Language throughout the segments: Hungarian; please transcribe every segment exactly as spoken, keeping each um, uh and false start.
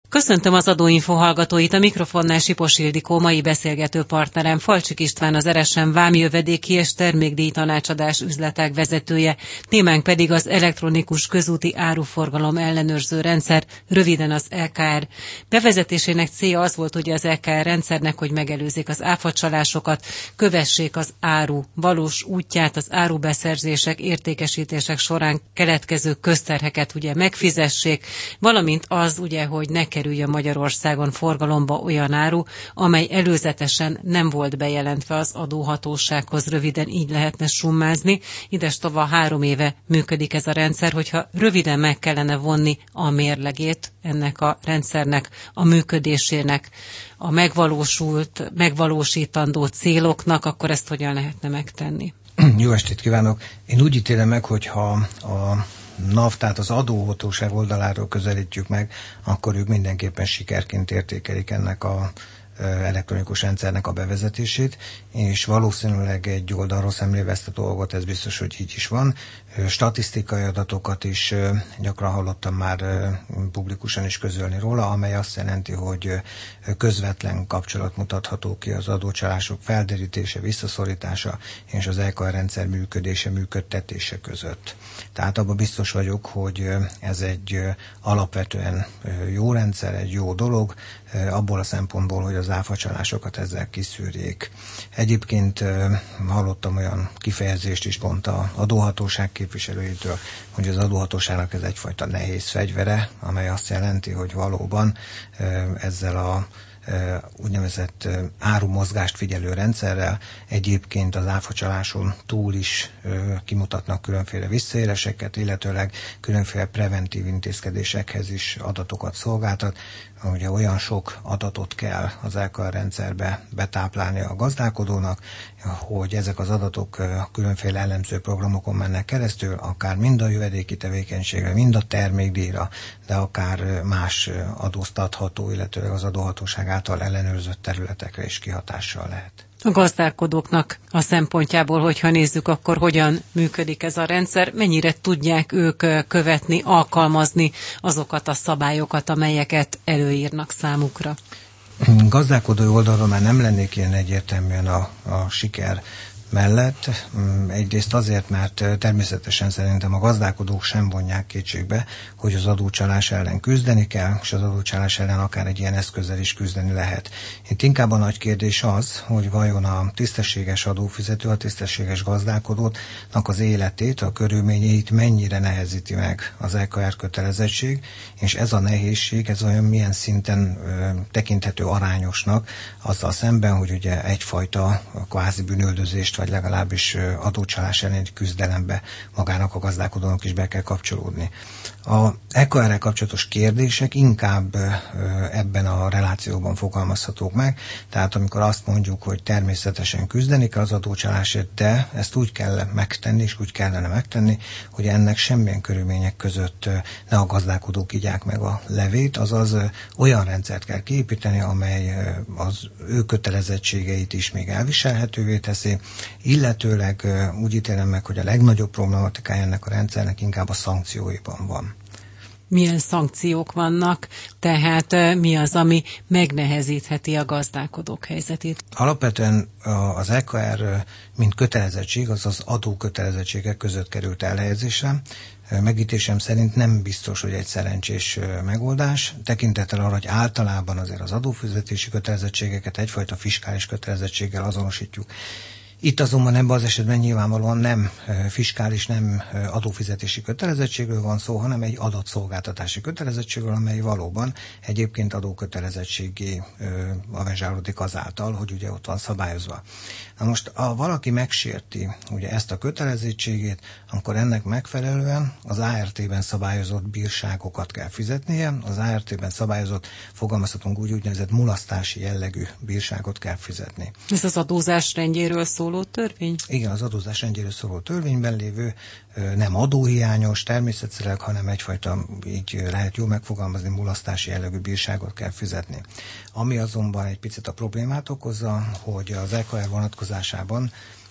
Köszöntöm az Adóinfo hallgatóit, a mikrofonnál Sipos Ildikó, mai beszélgető partnerem Falcsik István, az er es em vámjövedéki és termékdíj tanácsadás üzletág vezetője, témánk pedig az elektronikus közúti áruforgalom ellenőrző rendszer, röviden az é ká er. Bevezetésének célja az volt ugye az é ká er rendszernek, hogy megelőzzék az áfacsalásokat, kövessék az áru valós útját, az árubeszerzések, értékesítések során keletkező közterheket ugye megfizessék, valamint az ugye, hogy ne kerüljön Magyarországon forgalomba olyan áru, amely előzetesen nem volt bejelentve az adóhatósághoz, röviden így lehetne summázni. Idestova három éve működik ez a rendszer, hogyha röviden meg kellene vonni a mérlegét ennek a rendszernek, a működésének, a megvalósult, megvalósítandó céloknak, akkor ezt hogyan lehetne megtenni? Jó estét kívánok! Én úgy ítélem meg, hogyha a NAV, tehát az adóhatóság oldaláról közelítjük meg, akkor ők mindenképpen sikerként értékelik ennek a elektronikus rendszernek a bevezetését, és valószínűleg egy oldalról szemléve ezt a dolgot, ez biztos, hogy így is van. Statisztikai adatokat is gyakran hallottam már publikusan is közölni róla, amely azt jelenti, hogy közvetlen kapcsolat mutatható ki az adócsalások felderítése, visszaszorítása és az é ká er rendszer működése, működtetése között. Tehát abban biztos vagyok, hogy ez egy alapvetően jó rendszer, egy jó dolog, abból a szempontból, hogy az áfacsalásokat ezzel kiszűrjék. Egyébként hallottam olyan kifejezést is pont az adóhatóság képviselőjétől, hogy az adóhatóságnak ez egyfajta nehéz fegyvere, amely azt jelenti, hogy valóban ezzel a úgynevezett árumozgást figyelő rendszerrel egyébként az áfacsaláson túl is kimutatnak különféle visszaéléseket, illetőleg különféle preventív intézkedésekhez is adatokat szolgáltat. Ugye olyan sok adatot kell az é ká er rendszerbe betáplálni a gazdálkodónak, hogy ezek az adatok különféle elemző programokon mennek keresztül, akár mind a jövedéki tevékenységre, mind a termékdíjra, de akár más adóztatható, illetőleg az adóhatóság által ellenőrzött területekre is kihatással lehet. A gazdálkodóknak a szempontjából, hogyha nézzük, akkor hogyan működik ez a rendszer, mennyire tudják ők követni, alkalmazni azokat a szabályokat, amelyeket előírnak számukra? Gazdálkodói oldalról már nem lennék ilyen egyértelműen a, a siker mellett. Egyrészt azért, mert természetesen szerintem a gazdálkodók sem vonják kétségbe, hogy az adócsalás ellen küzdeni kell, és az adócsalás ellen akár egy ilyen eszközzel is küzdeni lehet. Itt inkább a nagy kérdés az, hogy vajon a tisztességes adófizető, a tisztességes gazdálkodónak az életét, a körülményeit mennyire nehezíti meg az é ká er kötelezettség, és ez a nehézség, ez olyan milyen szinten ö, tekinthető arányosnak azzal szemben, hogy ugye egyfajta kvázi bűnöldözést vagy legalábbis adócsalás elleni küzdelembe magának a gazdálkodónak is be kell kapcsolódni. A é ká errel kapcsolatos kérdések inkább ebben a relációban fogalmazhatók meg, tehát amikor azt mondjuk, hogy természetesen küzdeni kell az adócsalásért, de ezt úgy kell megtenni, és úgy kellene megtenni, hogy ennek semmilyen körülmények között ne a gazdálkodók igyák meg a levét, azaz olyan rendszert kell kiépíteni, amely az ő kötelezettségeit is még elviselhetővé teszi, illetőleg úgy ítélem meg, hogy a legnagyobb problematikája ennek a rendszernek inkább a szankcióiban van. Milyen szankciók vannak, tehát mi az, ami megnehezítheti a gazdálkodók helyzetét? Alapvetően az é ká er, mint kötelezettség, azaz adókötelezettségek között került elhelyezésre. Megítésem szerint nem biztos, hogy egy szerencsés megoldás. Tekintettel arra, hogy általában azért az adófizetési kötelezettségeket egyfajta fiskális kötelezettséggel azonosítjuk. Itt azonban ebben az esetben nyilvánvalóan nem fiskális, nem adófizetési kötelezettségről van szó, hanem egy adatszolgáltatási kötelezettségről, amely valóban egyébként adókötelezettségé avezsárodik azáltal, hogy ugye ott van szabályozva. Na most, ha valaki megsérti ugye ezt a kötelezettségét, akkor ennek megfelelően az á er té-ben szabályozott bírságokat kell fizetnie, az á er té-ben szabályozott, fogalmazhatunk úgy, úgynevezett mulasztási jellegű bírságot kell fizetni. Ez az adózás rendjéről szóló törvény? Igen, az adózás rendjéről szóló törvényben lévő, nem adóhiányos természetszerűleg, hanem egyfajta, így lehet jól megfogalmazni, mulasztási jellegű bírságot kell fizetni. Ami azonban egy picit a problémát okozza, hogy az é ká er vonatkozásában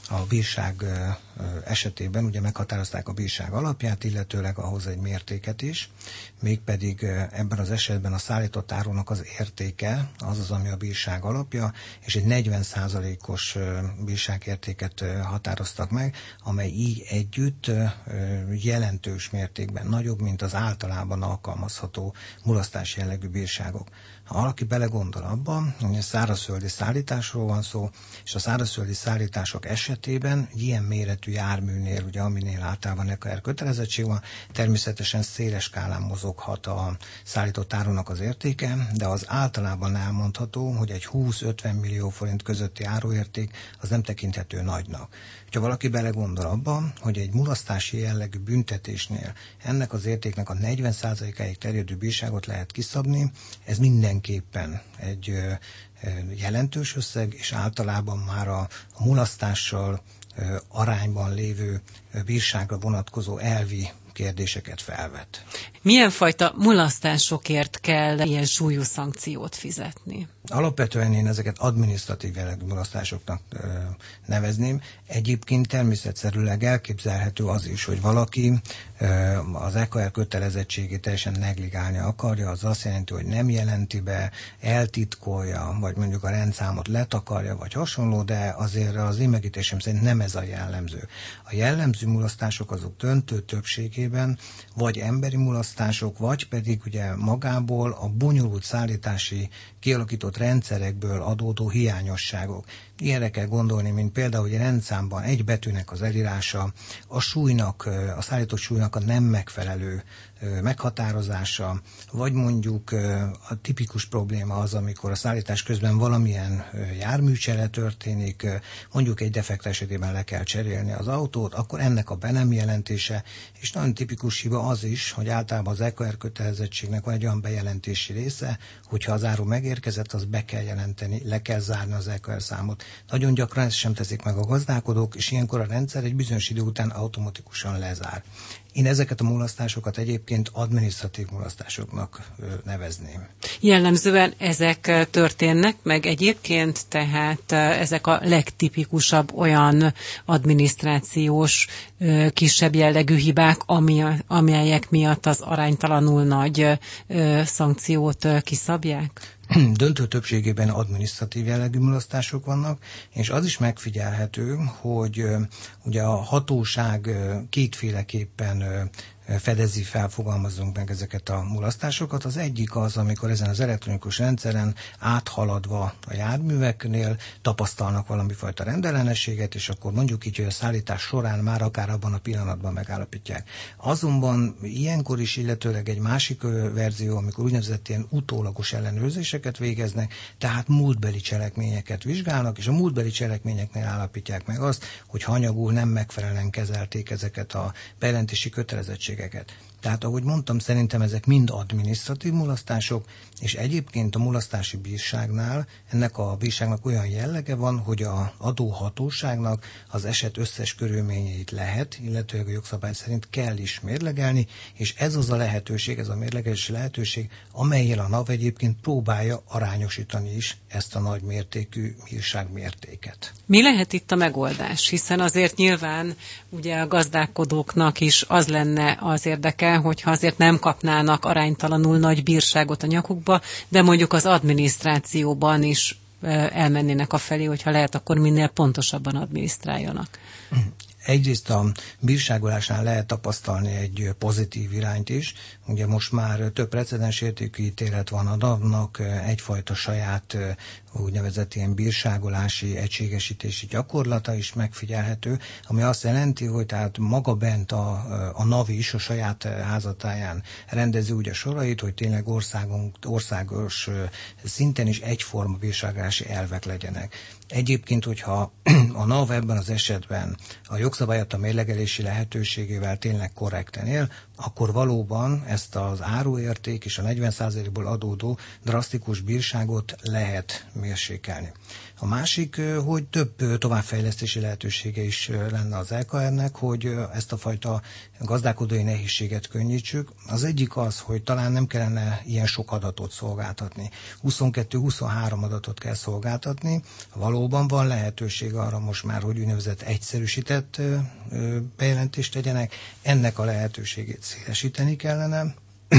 a bírság esetében ugye meghatározták a bírság alapját, illetőleg ahhoz egy mértéket is, mégpedig ebben az esetben a szállított árunak az értéke az az, ami a bírság alapja, és egy negyven százalékos bírságértéket határoztak meg, amely így együtt jelentős mértékben nagyobb, mint az általában alkalmazható mulasztás jellegű bírságok. Ha valaki belegondol abba, hogy a szárazföldi szállításról van szó, és a szárazföldi szállítások esetében ilyen méretű járműnél, ugye aminél általában e ká er kötelezettség van, természetesen széles skálán mozoghat a szállított árunak az értéke, de az általában elmondható, hogy egy húsz-ötven millió forint közötti áruérték az nem tekinthető nagynak. Ha valaki belegondol abba, hogy egy mulasztási jellegű büntetésnél ennek az értéknek a negyven százalékáig terjedő bírságot lehet kiszabni, ez mindenképpen egy jelentős összeg, és általában már a mulasztással arányban lévő bírságra vonatkozó elvi kérdéseket felvet. Milyen fajta mulasztásokért kell ilyen súlyú szankciót fizetni? Alapvetően én ezeket adminisztratív jellegű mulasztásoknak ö, nevezném. Egyébként természetszerűleg elképzelhető az is, hogy valaki ö, az e ká er kötelezettségét teljesen negligálni akarja, az azt jelenti, hogy nem jelenti be, eltitkolja, vagy mondjuk a rendszámot letakarja, vagy hasonló, de azért az én megítélésem szerint nem ez a jellemző. A jellemző mulasztások azok döntő többségében vagy emberi mulasztások, vagy pedig ugye magából a bonyolult szállítási kialakított rendszerekből adódó hiányosságok. Ilyenre kell gondolni, mint például, hogy a rendszámban egy betűnek az elírása, a súlynak, a szállított súlynak a nem megfelelő meghatározása, vagy mondjuk a tipikus probléma az, amikor a szállítás közben valamilyen járműcsere történik, mondjuk egy defekt esetében le kell cserélni az autót, akkor ennek a be nem jelentése, és nagyon tipikus hiba az is, hogy általában az e ká er kötelezettségnek van egy olyan bejelentési része, hogyha az áru megérkezett, az be kell jelenteni, le kell zárni az e ká er számot. Nagyon gyakran ezt sem teszik meg a gazdálkodók, és ilyenkor a rendszer egy bizonyos idő után automatikusan lezár. Én ezeket a mulasztásokat egyébként adminisztratív mulasztásoknak nevezném. Jellemzően ezek történnek meg egyébként, tehát ezek a legtipikusabb olyan adminisztrációs kisebb jellegű hibák, amelyek miatt az aránytalanul nagy szankciót kiszabják? Döntő többségében adminisztratív jellegű mulasztások vannak, és az is megfigyelhető, hogy ugye a hatóság kétféleképpen fedezi fel, fogalmazzunk meg ezeket a mulasztásokat. Az egyik az, amikor ezen az elektronikus rendszeren áthaladva a járműveknél tapasztalnak valami fajta rendellenességet, és akkor mondjuk így, hogy a szállítás során már akár abban a pillanatban megállapítják. Azonban ilyenkor is, illetőleg egy másik verzió, amikor úgynevezett ilyen utólagos ellenőrzéseket végeznek, tehát múltbeli cselekményeket vizsgálnak, és a múltbeli cselekményeknél állapítják meg azt, hogy hanyagul nem megfelelően kezelték ezeket a bejelentési kötelezettségeket. Tehát, ahogy mondtam, szerintem ezek mind adminisztratív mulasztások, és egyébként a mulasztási bírságnál ennek a bírságnak olyan jellege van, hogy az adóhatóságnak az eset összes körülményeit lehet, illetőleg a jogszabály szerint kell is mérlegelni, és ez az a lehetőség, ez a mérlegelési lehetőség, amellyel a NAV egyébként próbálja arányosítani is ezt a nagy mértékű bírságmértéket. Mi lehet itt a megoldás? Hiszen azért nyilván ugye a gazdálkodóknak is az lenne az érdeke, hogyha azért nem kapnának aránytalanul nagy bírságot a nyakukba, de mondjuk az adminisztrációban is elmennének afelé, hogyha lehet, akkor minél pontosabban adminisztráljanak. Egyrészt a bírságolásnál lehet tapasztalni egy pozitív irányt is. Ugye most már több precedens értékű ítélet van a NAV-nak, egyfajta saját úgynevezett ilyen bírságolási, egységesítési gyakorlata is megfigyelhető, ami azt jelenti, hogy tehát maga bent a, a NAV is a saját házatáján rendezi úgy a sorait, hogy tényleg országunk, országos szinten is egyforma bírságolási elvek legyenek. Egyébként, hogyha a NAV ebben az esetben a jogszabály jogszabályt a mérlegelési lehetőségével tényleg korrekten él, akkor valóban ezt az áruérték és a negyven százalékból adódó drasztikus bírságot lehet mérsékelni. A másik, hogy több továbbfejlesztési lehetősége is lenne az é ká er-nek, hogy ezt a fajta gazdálkodói nehézséget könnyítsük. Az egyik az, hogy talán nem kellene ilyen sok adatot szolgáltatni. huszonkettő-huszonhárom adatot kell szolgáltatni. Valóban van lehetőség arra most már, hogy úgynevezett egyszerűsített bejelentést tegyenek. Ennek a lehetőségét szélesíteni kellene.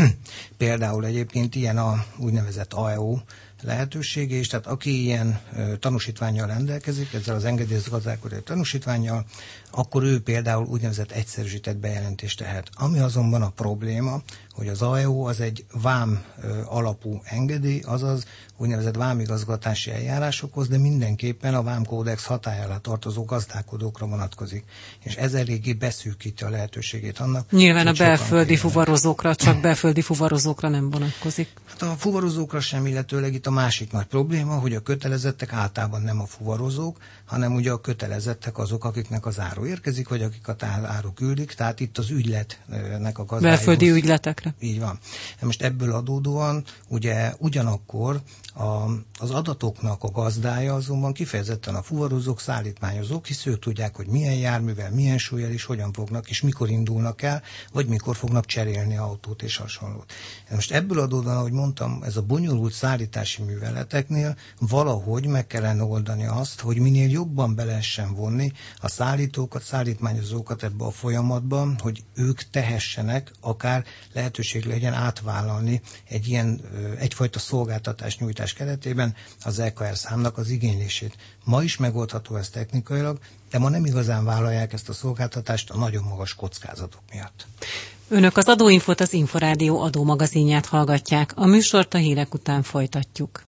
Például egyébként ilyen a úgynevezett á e o lehetősége is, tehát aki ilyen ö, tanúsítvánnyal rendelkezik, ezzel az engedélyezett gazdálkodói tanúsítvánnyal, akkor ő például úgynevezett egyszerűsített bejelentést tehet. Ami azonban a probléma, hogy az á e o az egy vám ö, alapú engedély, azaz úgynevezett vámigazgatási eljárásokhoz, de mindenképpen a vámkódex hatálya alá tartozó gazdálkodókra vonatkozik. És ez eléggé beszűkíti a lehetőségét annak. Nyilván a belföldi fuvarozókra, csak belföldi fuvarozókra nem vonatkozik. Hát a fuvarozókra sem, illetőleg itt a másik nagy probléma, hogy a kötelezettek általában nem a fuvarozók, hanem ugye a kötelezettek azok, akiknek az áru érkezik, vagy akik a áru küldik, tehát itt az ügyletnek a gazdáihoz. Belföldi ügyletekre. Így van. Most ebből adódóan ugye ugyanakkor a, az adatoknak a gazdája azonban kifejezetten a fuvarozók, szállítmányozók, hisz ők tudják, hogy milyen járművel, milyen súllyal és hogyan fognak, és mikor indulnak el, vagy mikor fognak cserélni autót és hasonlót. Most ebből adódóan, ahogy mondtam, ez a bonyolult szállítási műveleteknél valahogy meg kellene oldani azt, hogy minél jobban be lehessen vonni a szállítókat, szállítmányozókat ebbe a folyamatban, hogy ők tehessenek, akár lehetőség legyen átvállalni egy ilyen egyfajta szolgáltatás nyújtás keretében az é ká er számnak az igénylését. Ma is megoldható ez technikailag, de ma nem igazán vállalják ezt a szolgáltatást a nagyon magas kockázatok miatt. Önök az Adóinfót, az Inforádió adómagazinját hallgatják. A műsort a hírek után folytatjuk.